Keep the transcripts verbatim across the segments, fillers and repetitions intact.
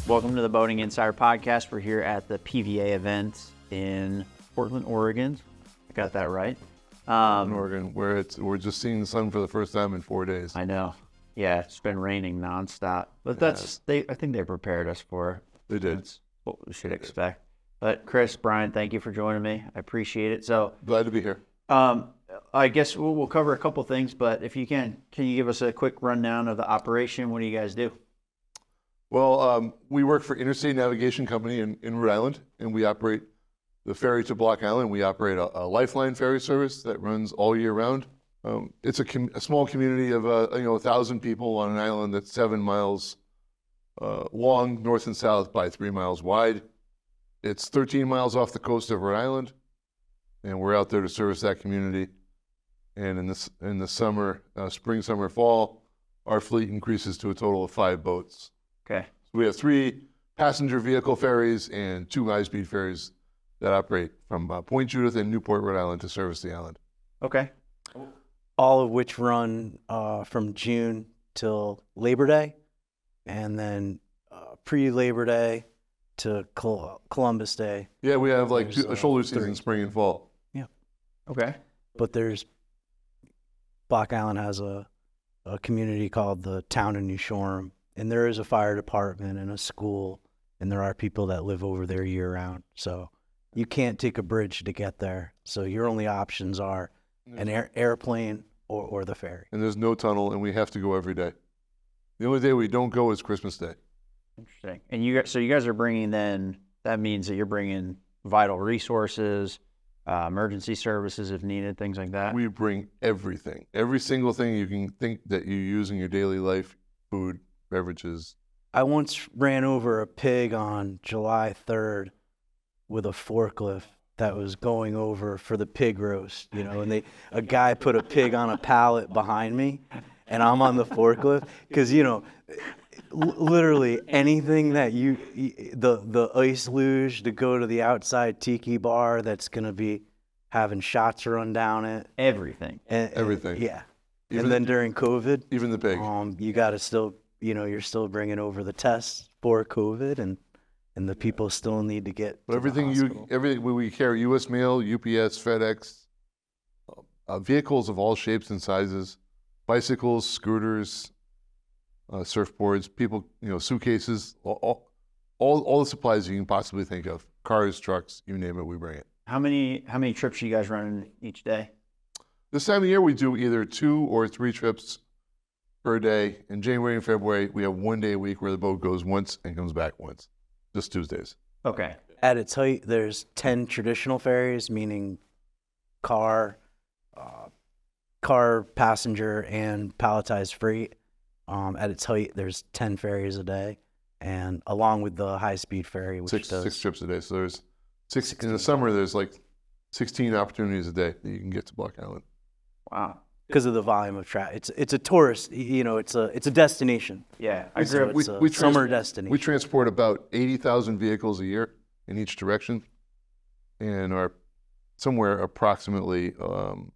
Welcome to the Boating Insider Podcast. We're here at the P V A event in Portland, Oregon. I got that right. Um, in Oregon, where it's we're just seeing the sun for the first time in four days. I know. Yeah, it's been raining nonstop, but that's they. I think they prepared us for. They did. That's what we should expect. But Chris, Brian, thank you for joining me. I appreciate it. So Glad to be here. Um, I guess we'll, we'll cover a couple things, but if you can, can you give us a quick rundown of the operation? What do you guys do? Well, um, we work for Interstate Navigation Company in, in Rhode Island, and we operate the ferry to Block Island. We operate a, a Lifeline ferry service that runs all year round. Um, it's a, com- a small community of uh, you know a thousand people on an island that's seven miles uh, long, north and south, by three miles wide. It's thirteen miles off the coast of Rhode Island, and we're out there to service that community. And in this in the summer, uh, spring, summer, fall, our fleet increases to a total of five boats. Okay. So we have three passenger vehicle ferries and two high-speed ferries that operate from uh, Point Judith and Newport, Rhode Island, to service the island. Okay. All of which run uh, from June till Labor Day, and then uh, pre-Labor Day to Col- Columbus Day. Yeah, we have like There's, two, a uh, shoulder season, three. spring and fall. Yeah. Okay. But there's, Block Island has a, a community called the Town of New Shoreham, and there is a fire department and a school, and there are people that live over there year-round. So you can't take a bridge to get there. So your only options are an air, airplane or, or the ferry. And there's no tunnel, and we have to go every day. The only day we don't go is Christmas Day. Interesting. And you guys, so you guys are bringing then, that means that you're bringing vital resources, uh, emergency services if needed, things like that. We bring everything, every single thing you can think that you use in your daily life, food, beverages. I once ran over a pig on July third with a forklift that was going over for the pig roast, you know, and they a guy put a pig on a pallet behind me, and I'm on the forklift because, you know, l- literally anything that you, the the ice luge to go to the outside tiki bar that's going to be having shots run down it. Everything. And, and- Everything. Yeah. Even and then during COVID, Even the pig. um, you got to still, you know, you're still bringing over the tests for COVID, and and the people still need to get. But to the everything you, hospital. everything we, we carry, U S Mail, U P S, FedEx, uh, vehicles of all shapes and sizes, bicycles, scooters, uh, surfboards, people, you know, suitcases, all, all, all the supplies you can possibly think of, cars, trucks, you name it, we bring it. How many how many trips you guys running each day? This time of year, we do either two or three trips per day. In January and February, we have one day a week where the boat goes once and comes back once, just Tuesdays. Okay. At its height, there's ten traditional ferries, meaning car, uh, car, passenger, and palletized freight. Um, at its height, there's ten ferries a day, and along with the high-speed ferry, which Six, does six trips a day. So there's six, in sixteen. the summer, there's like sixteen opportunities a day that you can get to Block Island. Wow. because of the volume of traffic. It's it's a tourist, you know, it's a it's a destination. Yeah, I So grew up. it's we- a we trans- summer destination. We transport about eighty thousand vehicles a year in each direction, and are somewhere approximately um,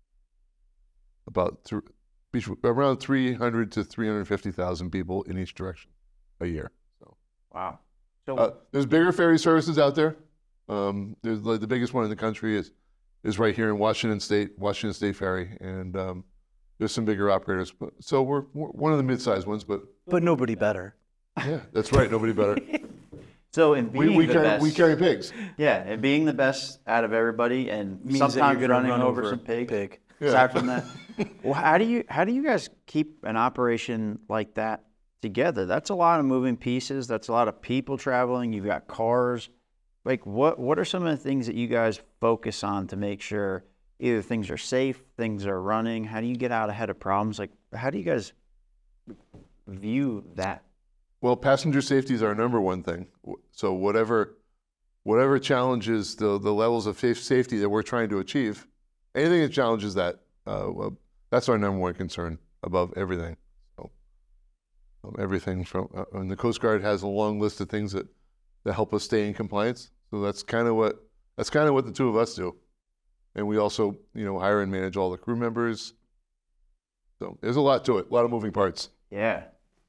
about th- between- around three hundred to three hundred fifty thousand people in each direction a year. So Wow. So uh, there's bigger ferry services out there. Um, there's like the biggest one in the country is is right here in Washington State, Washington State Ferry, and um, there's some bigger operators. But, so we're, we're one of the mid-sized ones, but but nobody better. yeah, that's right. Nobody better. so in being We, we the carry best, we carry pigs. yeah, and being the best out of everybody, and Means that sometimes you're gonna running run over, over some a pigs. pig. Yeah. Aside from that, well, how do you how do you guys keep an operation like that together? That's a lot of moving pieces. That's a lot of people traveling. You've got cars. Like, what what are some of the things that you guys focus on to make sure either things are safe, things are running? How do you get out ahead of problems? Like, how do you guys view that? Well, passenger safety is our number one thing. So whatever whatever challenges the the levels of safe- safety that we're trying to achieve, anything that challenges that, uh, well, that's our number one concern above everything. So um, everything from uh, and the Coast Guard has a long list of things that, that help us stay in compliance. So that's kind of what that's kind of what the two of us do, and we also you know hire and manage all the crew members. So there's a lot to it, a lot of moving parts. Yeah.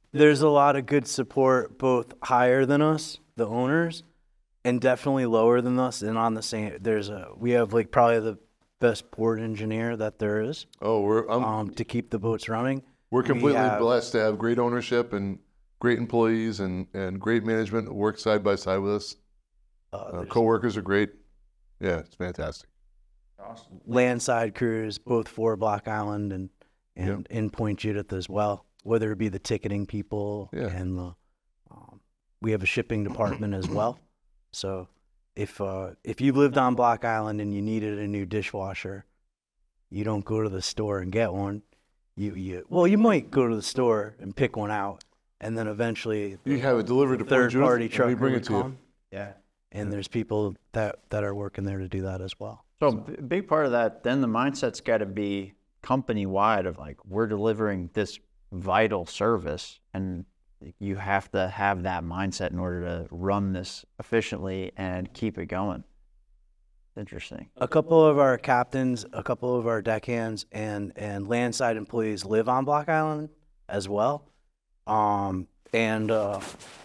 there's a lot of good support, both higher than us, the owners, and definitely lower than us. And on the same, there's a we have like probably the best port engineer that there is Oh, we're I'm, um, to keep the boats running. we're completely have- blessed to have great ownership and great employees and, and great management that work side by side with us. Uh, Uh, there's coworkers are great. Yeah, it's fantastic. Awesome. landside crews, both for Block Island and and in Point Judith as well. Whether it be the ticketing people Yeah. and the um, we have a shipping department as well. So if uh, if you lived on Block Island and you needed a new dishwasher, you don't go to the store and get one. You you well you might go to the store and pick one out, and then eventually You have it delivered to Port third Judith, party and trucker we bring would it to you. come. Yeah. And there's people that that are working there to do that as well. So a b- big part of that, then the mindset's got to be company wide of like, we're delivering this vital service, and you have to have that mindset in order to run this efficiently and keep it going. Interesting. A couple of our captains, a couple of our deckhands, and and landside employees live on Block Island as well. Um, and uh,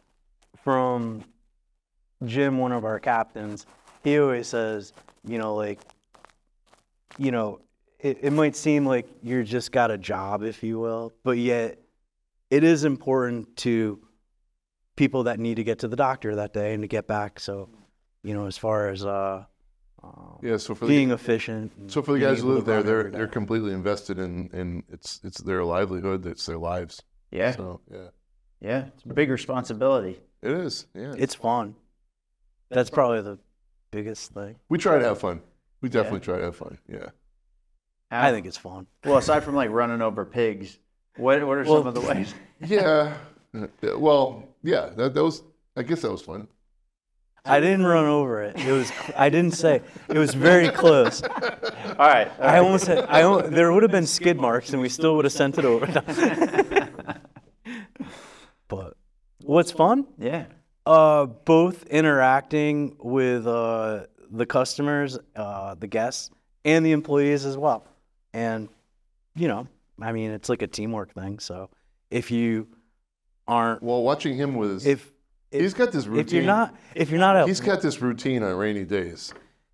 from Jim, one of our captains, he always says, you know, like, you know, it, it might seem like you're just got a job, if you will, but yet it is important to people that need to get to the doctor that day and to get back. So, you know, as far as uh, um, Yeah, so for being the, efficient. and so for the being guys who able live to there, run they're every day. they're completely invested in, in it's it's their livelihood, it's their lives. Yeah. So yeah, Yeah. It's a big responsibility. it is. Yeah, It's fun. That's probably the biggest thing. we try to have fun. We definitely try to have fun. Yeah. I think it's fun. Well, aside from like running over pigs, what what are Well- some of the ways? Yeah. Yeah, well, yeah. That, that was. I guess that was fun. I didn't run over it. It was. I didn't say. It was very close. All right. all I right. almost had. I al- there would have been skid marks, and we still would have sent it over. But what's fun? Yeah. Uh, both interacting with uh, the customers, uh, the guests, and the employees as well. And, you know, I mean, it's like a teamwork thing. So if you aren't, Well, watching him with his, if if, he's got this routine. if you're not, if you're not, a, He's got this routine on rainy days.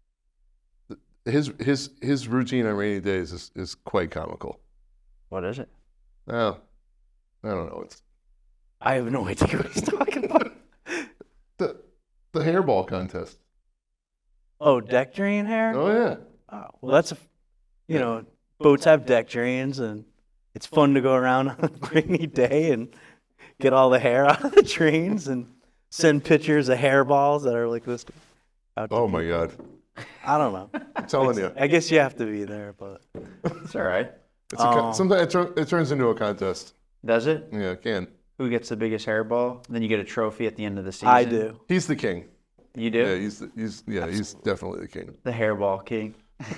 His his his routine on rainy days is, is quite comical. What is it? Oh, I don't know. It's I have no idea what he's talking about. the the hairball contest. Oh, deck drain hair. Oh yeah. Oh, well, that's a, you know, boats have deck drains, and it's fun to go around on a rainy day and get all the hair out of the drains and send pictures of hairballs that are like this. Out to Oh my people. God. I don't know. I'm telling you. I guess you have to be there, but It's all right. It's a con- Oh. sometimes it, tur- it turns into a contest. Does it? Yeah, it can. Who gets the biggest hairball? Then you get a trophy at the end of the season. I do. He's the king. You do? Yeah, he's the, he's yeah he's definitely the king. The hairball king.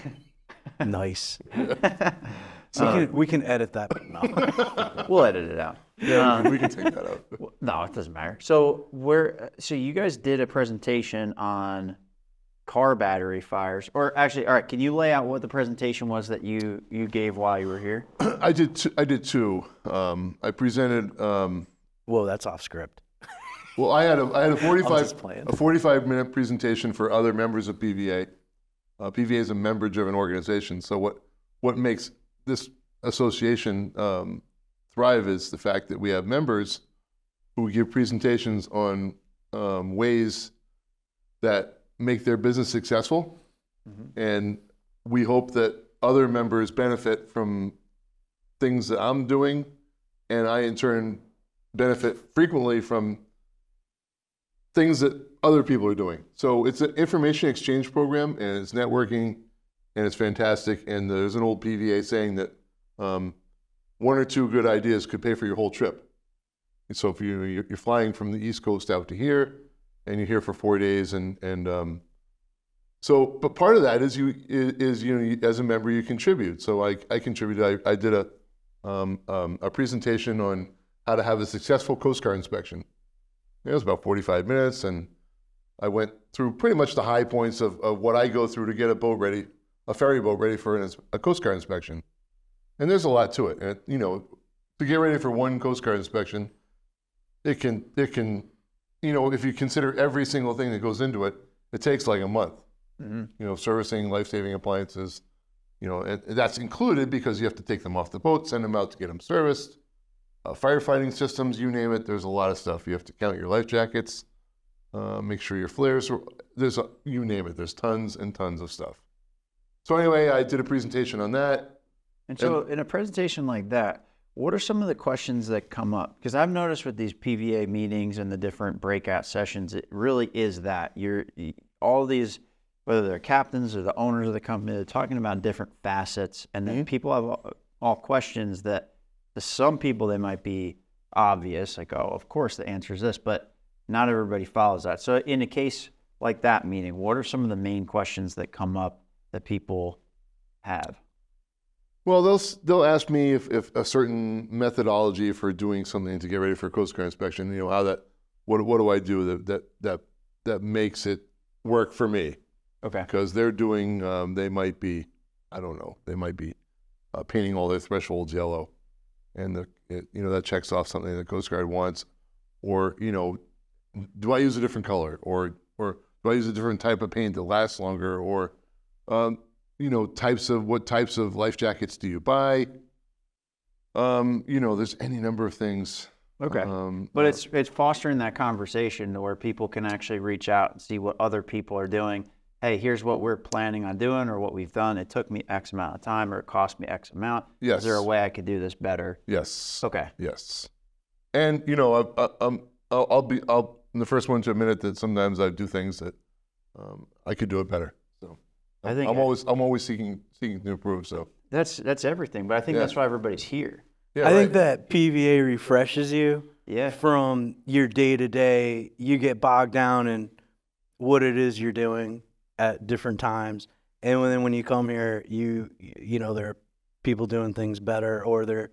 Nice. So we, can, we can edit that. But no. We'll edit it out. Yeah, Um, we, we can take that out. Well, no, it doesn't matter. So where? So you guys did a presentation on car battery fires, or actually, all right. Can you lay out what the presentation was that you you gave while you were here? I did two, I did two. Um, I presented. Um, Whoa, that's off script. well, I had a I had a forty-five just playing. a forty-five minute presentation for other members of P V A. Uh, P V A is a member-driven organization. So what what makes this association um, thrive is the fact that we have members who give presentations on um, ways that make their business successful, and we hope that other members benefit from things that I'm doing, and I in turn benefit frequently from things that other people are doing. So it's an information exchange program, and it's networking, and it's fantastic. And there's an old P V A saying that um, one or two good ideas could pay for your whole trip. And so if you, you're you're flying from the East Coast out to here, and you're here for four days, and and um, so, but part of that is you is, is you know you, as a member you contribute. So I I contributed. I, I did a um, um, a presentation on how to have a successful Coast Guard inspection. It was about forty-five minutes, and I went through pretty much the high points of, of what I go through to get a boat ready, a ferry boat ready for an, a Coast Guard inspection. And there's a lot to it. And, you know, to get ready for one Coast Guard inspection, it can, it can, you know, if you consider every single thing that goes into it, it takes like a month. Mm-hmm. You know, servicing life-saving appliances, you know, and that's included because you have to take them off the boat, send them out to get them serviced. Uh, firefighting systems, you name it. There's a lot of stuff. You have to count your life jackets, uh, make sure your flares. Are, there's a, you name it. There's tons and tons of stuff. So anyway, I did a presentation on that. And so, in a presentation like that, what are some of the questions that come up? Because I've noticed with these P V A meetings and the different breakout sessions, it really is that you're all these, whether they're captains or the owners of the company, they're talking about different facets, and then Mm-hmm. people have all, all questions that to some people they might be obvious, like, oh, of course the answer is this, but not everybody follows that. So, in a case like that meeting, what are some of the main questions that come up that people have? Well, they'll they'll ask me if, if a certain methodology for doing something to get ready for a Coast Guard inspection. You know, how that what what do I do that that that that makes it work for me? Okay. Because they're doing, um, they might be, I don't know, they might be uh, painting all their thresholds yellow, and the it, you know that checks off something the Coast Guard wants, or you know, do I use a different color, or or do I use a different type of paint that lasts longer, or um, you know, types of what types of life jackets do you buy? Um, you know, there's any number of things. Okay. Um, But uh, it's it's fostering that conversation where people can actually reach out and see what other people are doing. Hey, here's what we're planning on doing or what we've done. It took me X amount of time or it cost me X amount. Yes. Is there a way I could do this better? yes. Okay. Yes, and you know, I, I, I'm I'll, I'll be I'll I'm the first one to admit it that sometimes I do things that um, I could do it better. So I think I'm always I'm always seeking seeking to improve. So that's that's everything. But I think Yeah. that's why everybody's here. yeah, I think right. that P V A refreshes you Yeah. from your day to day. You get bogged down in what it is you're doing at different times, and then when you come here, you you know there are people doing things better, or they're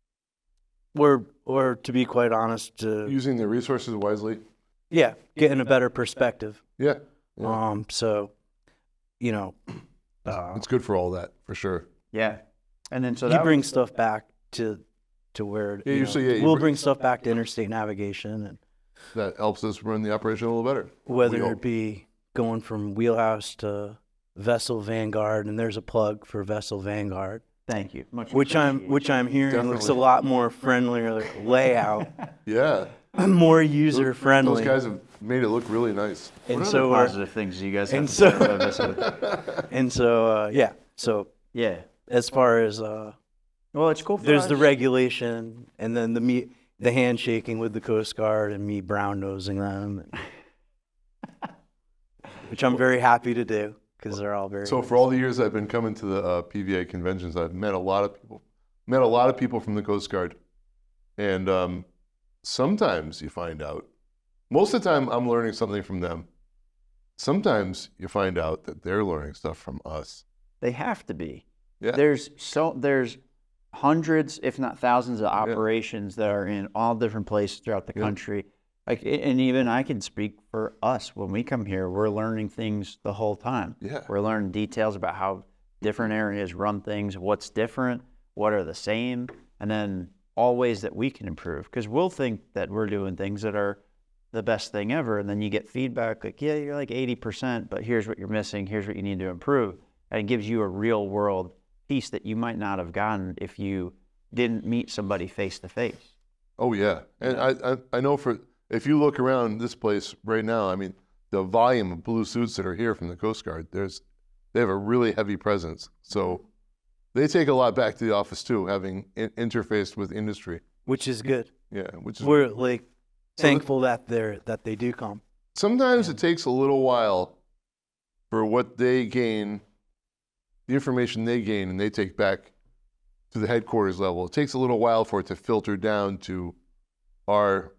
or or to be quite honest, uh, using the resources wisely. yeah, getting a better perspective. Yeah, yeah. Um, so you know, uh, It's good for all that for sure. Yeah. And then so you that bring stuff back to to where Yeah, you you know, say, yeah, you we'll bring- bring stuff back to interstate navigation, and That helps us run the operation a little better. whether We it hope. be going from wheelhouse to vessel Vanguard, and there's a plug for vessel Vanguard, thank you. Much which I'm appreciated. which I'm hearing looks a Definitely. lot more friendlier layout, Yeah, more user friendly. those guys have made it look really nice. What and other so, uh, positive things do you guys have and to so- say about this one? and so uh, yeah, so Yeah. as far as uh, Well, it's cool for there's us. the regulation, and then the me the handshaking with the Coast Guard, and me brown nosing them, and- which I'm very happy to do because they're all very So for all the years I've been coming to the uh, P V A conventions, I've met a lot of people, met a lot of people from the Coast Guard, and um, sometimes you find out. Most of the time, I'm learning something from them. Sometimes you find out that they're learning stuff from us. They have to be. Yeah. There's so there's hundreds, if not thousands, of operations that are in all different places throughout the Yeah. country. Like, and even I can speak for us. When we come here, we're learning things the whole time. Yeah. We're learning details about how different areas run things, what's different, what are the same, and then all ways that we can improve. Because we'll think that we're doing things that are the best thing ever, and then you get feedback like, yeah, you're like eighty percent, but here's what you're missing, here's what you need to improve. And it gives you a real world piece that you might not have gotten if you didn't meet somebody face to face. Oh yeah, and I, I I know for if you look around this place right now, I mean the volume of blue suits that are here from the Coast Guard, there's they have a really heavy presence. So they take a lot back to the office too, having in, interfaced with industry. which is good. Yeah, which is We're like So the- thankful that they're that they do come. sometimes Yeah. it takes a little while for what they gain, the information they gain and they take back to the headquarters level. It takes a little while for it to filter down to our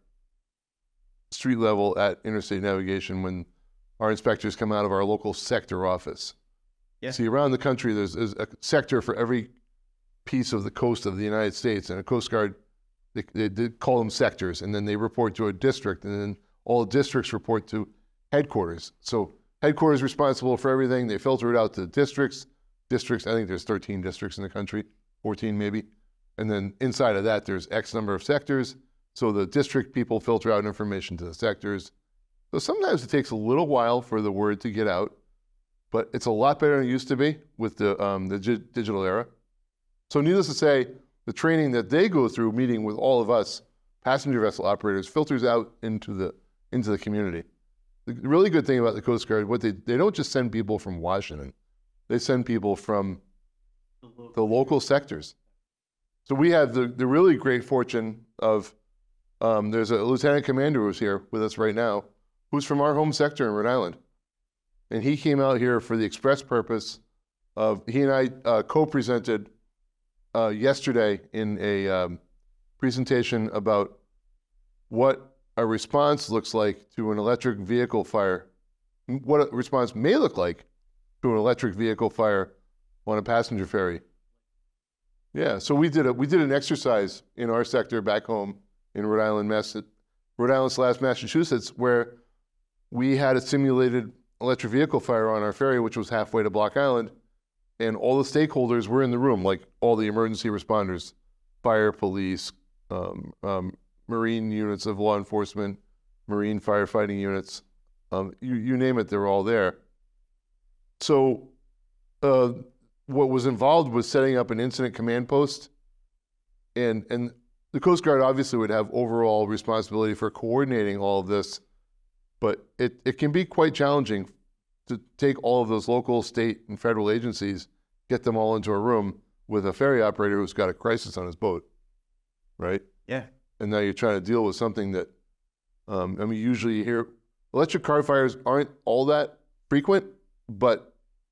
street level at Interstate Navigation when our inspectors come out of our local sector office. Yeah. See, around the country, there's, there's a sector for every piece of the coast of the United States, and a Coast Guard, they, they, they call them sectors, and then they report to a district, and then all districts report to headquarters. So headquarters responsible for everything. They filter it out to districts. Districts, I think there's thirteen districts in the country, fourteen maybe. And then inside of that, there's X number of sectors. So the district people filter out information to the sectors. So sometimes it takes a little while for the word to get out, but it's a lot better than it used to be with the, um, the gi- digital era. So needless to say, the training that they go through meeting with all of us passenger vessel operators filters out into the, into the community. The really good thing about the Coast Guard, what they, they don't just send people from Washington, they send people from the local sectors. So we have the, the really great fortune of, um, there's a lieutenant commander who's here with us right now, who's from our home sector in Rhode Island. And he came out here for the express purpose of, he and I uh, co-presented uh, yesterday in a um, presentation about what a response looks like to an electric vehicle fire, what a response may look like to an electric vehicle fire on a passenger ferry. Yeah, so we did a we did an exercise in our sector back home in Rhode Island, Mass, Rhode Island slash Massachusetts, where we had a simulated electric vehicle fire on our ferry, which was halfway to Block Island, and all the stakeholders were in the room, like all the emergency responders, fire, police, um, um, Marine units of law enforcement, Marine firefighting units, um, you, you name it, they were all there. So uh, what was involved was setting up an incident command post, and, and the Coast Guard obviously would have overall responsibility for coordinating all of this, but it, it can be quite challenging to take all of those local, state, and federal agencies, get them all into a room with a ferry operator who's got a crisis on his boat, right? Yeah. And now you're trying to deal with something that, um, I mean, usually you hear, electric car fires aren't all that frequent, but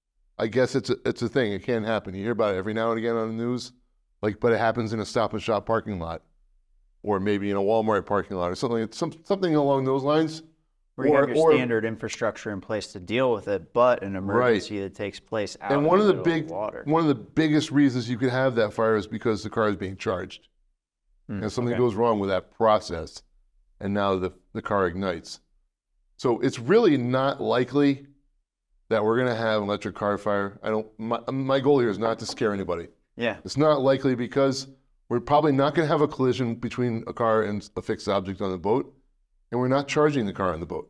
I guess it's a, it's a thing. It can happen. You hear about it every now and again on the news, like, but it happens in a Stop and Shop parking lot, or maybe in a Walmart parking lot, or something, some, something along those lines. Where you Or- have your or- standard infrastructure in place to deal with it, but an emergency that takes place out And in one of the middle big, water. one of the biggest reasons you could have that fire is because the car is being charged, Hmm, and something okay. goes wrong with that process, and now the the car ignites. So it's really not likely that we're going to have an electric car fire. I don't. My, my goal here is not to scare anybody. Yeah. It's not likely because we're probably not going to have a collision between a car and a fixed object on the boat, and we're not charging the car on the boat.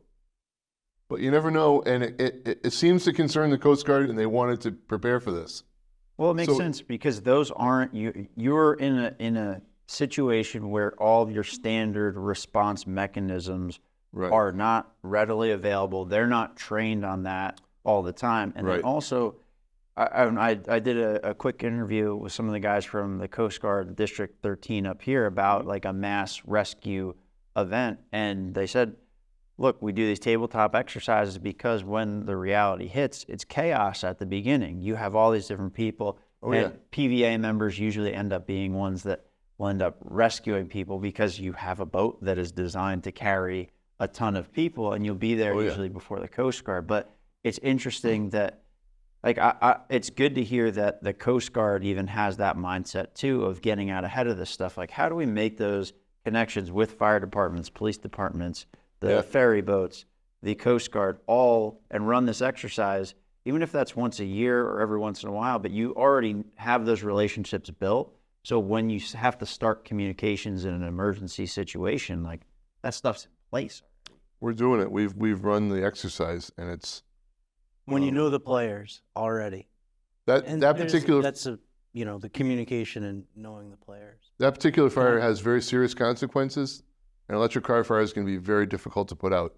But you never know, and it, it, it seems to concern the Coast Guard, and they wanted to prepare for this. Well, it makes So- sense because those aren't you. You're in a in a situation where all of your standard response mechanisms Right. are not readily available. They're not trained on that all the time. And Right. then also, I, I, I did a, a quick interview with some of the guys from the Coast Guard District thirteen up here about like a mass rescue event. And they said, look, we do these tabletop exercises because when the reality hits, it's chaos at the beginning. You have all these different people. Oh, and yeah. P V A members usually end up being ones that will end up rescuing people because you have a boat that is designed to carry a ton of people, and you'll be there Oh, yeah. usually before the Coast Guard. But it's interesting that, like, I, I, it's good to hear that the Coast Guard even has that mindset too of getting out ahead of this stuff. Like, how do we make those connections with fire departments, police departments, the Yeah. ferry boats, the Coast Guard, all, and run this exercise, even if that's once a year or every once in a while, but you already have those relationships built. So when you s- have to start communications in an emergency situation, like that stuff's in place. We're doing it. We've we've run the exercise, and it's When you know the players already. that And that there's- particular that's a you know the communication and knowing the players. that particular fire has very serious consequences. An electric car fire is going to be very difficult to put out.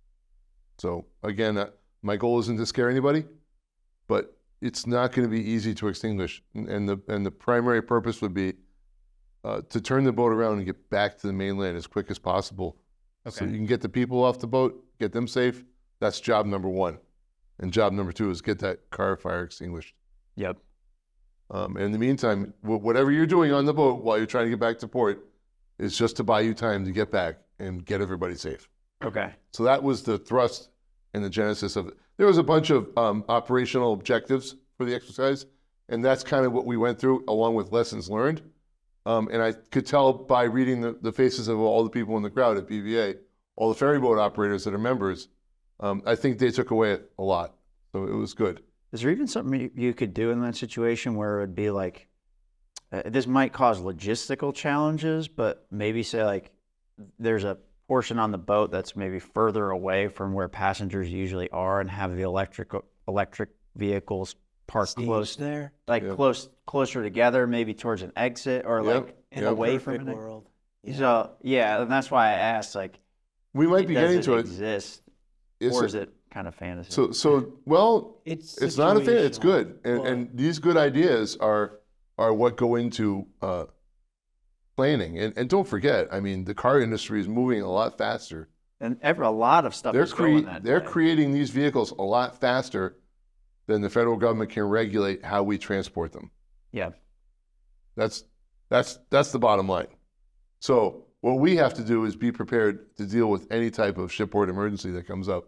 So again, uh, my goal isn't to scare anybody, but it's not going to be easy to extinguish. And, and the and the primary purpose would be uh, to turn the boat around and get back to the mainland as quick as possible. So Okay. you can get the people off the boat, get them safe. That's job number one. And job number two is get that car fire extinguished. Yep. Um, in the meantime, wh- whatever you're doing on the boat while you're trying to get back to port is just to buy you time to get back and get everybody safe. Okay. So that was the thrust and the genesis of it. There was a bunch of um, operational objectives for the exercise, and that's kind of what we went through along with lessons learned. Um, and I could tell by reading the, the faces of all the people in the crowd at B V A, all the ferry boat operators that are members, um, I think they took away a lot. So it was good. Is there even something you- you could do in that situation where it would be like, uh, this might cause logistical challenges, but maybe say like, there's a portion on the boat that's maybe further away from where passengers usually are, and have the electric electric vehicles parked Staged close, there. like Yeah. close closer together, maybe towards an exit or Yep. like In Yep. a away from perfect it. world. Yeah. So yeah, and that's why I asked, like, We might be does getting it to it. exist, It's or a- is it kind of fantasy? So, so well, It's it's not a thing. It's situational, good, and but- and these good ideas are are what go into uh, planning. And and don't forget, I mean, the car industry is moving a lot faster. and every, a lot of stuff They're is going cre- that they're way. creating these vehicles a lot faster than the federal government can regulate how we transport them. Yeah, That's that's that's the bottom line. So what we have to do is be prepared to deal with any type of shipboard emergency that comes up,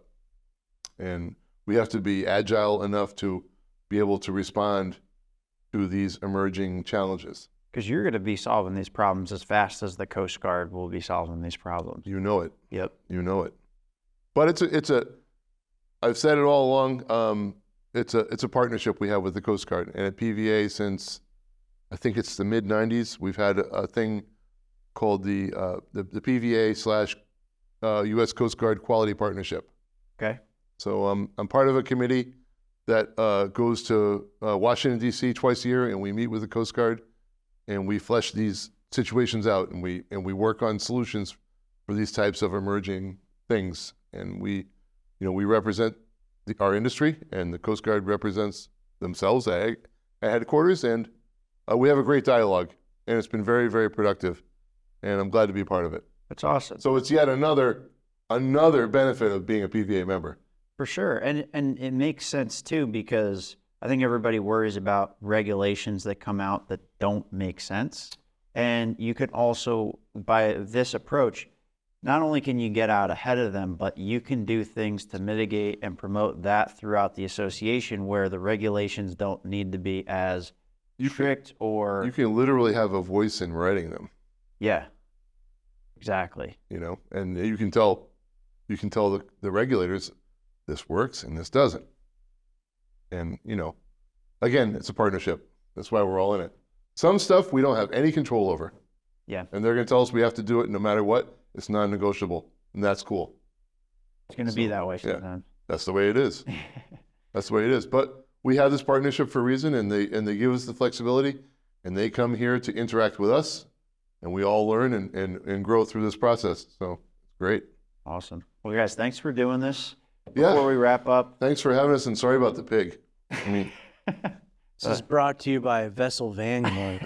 and we have to be agile enough to be able to respond to these emerging challenges. because you're going to be solving these problems as fast as the Coast Guard will be solving these problems. You know it. Yep. You know it. But it's a it's a. I've said it all along. Um, it's a it's a partnership we have with the Coast Guard, and at P V A since I think it's the mid nineties. We've had a, a thing called the uh, the, the P V A slash uh, U S Coast Guard Quality Partnership. Okay. So um, I'm part of a committee that uh, goes to uh, Washington D C twice a year, and we meet with the Coast Guard, and we flesh these situations out, and we and we work on solutions for these types of emerging things. And we, you know, we represent the, our industry, and the Coast Guard represents themselves at, at headquarters, and uh, we have a great dialogue, and it's been very, very productive, and I'm glad to be a part of it. That's awesome. So it's yet another another benefit of being a P V A member. For sure. And and it makes sense too, because I think everybody worries about regulations that come out that don't make sense. And you can also, by this approach, not only can you get out ahead of them, but you can do things to mitigate and promote that throughout the association, where the regulations don't need to be as You can, strict or you can literally have a voice in writing them, yeah, exactly. you know, and you can tell you can tell the, the regulators this works and this doesn't. And, you know, again, it's a partnership. That's why we're all in it. Some stuff we don't have any control over. Yeah. And they're going to tell us we have to do it no matter what. It's non-negotiable. And that's cool. It's going to be So, that way yeah. sometimes. That's the way it is. That's the way it is. But we have this partnership for a reason, and they and they give us the flexibility, and they come here to interact with us, and we all learn and, and, and grow through this process. So it's great. Awesome. Well, guys, thanks for doing this. Yeah. Before we wrap up, Thanks for having us, and sorry about the pig. I mean, This is brought to you by Vessel Vanguard.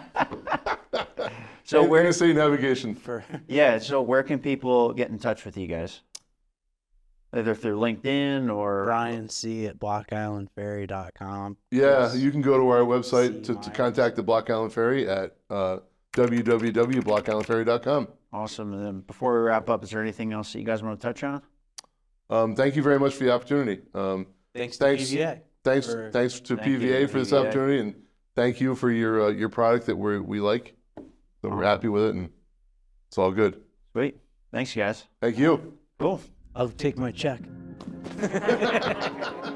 so where Interstate Navigation. For Yeah, so where can people get in touch with you guys? Either through LinkedIn or Brian C at block island ferry dot com. Yeah, you can go to our website See to, to Myers. contact the Block Island Ferry at uh, w w w dot block island ferry dot com. Awesome. And then before we wrap up, is there anything else that you guys want to touch on? Um, thank you very much for the opportunity. Um, Thanks to Thanks. P V A. thanks, For- thanks to Thank P V A you, for this P V A. opportunity, and thank you for your uh, your product that we we like. So we're happy with it, and it's all good. Sweet. Thanks, guys. Thank you. Cool. I'll take my check.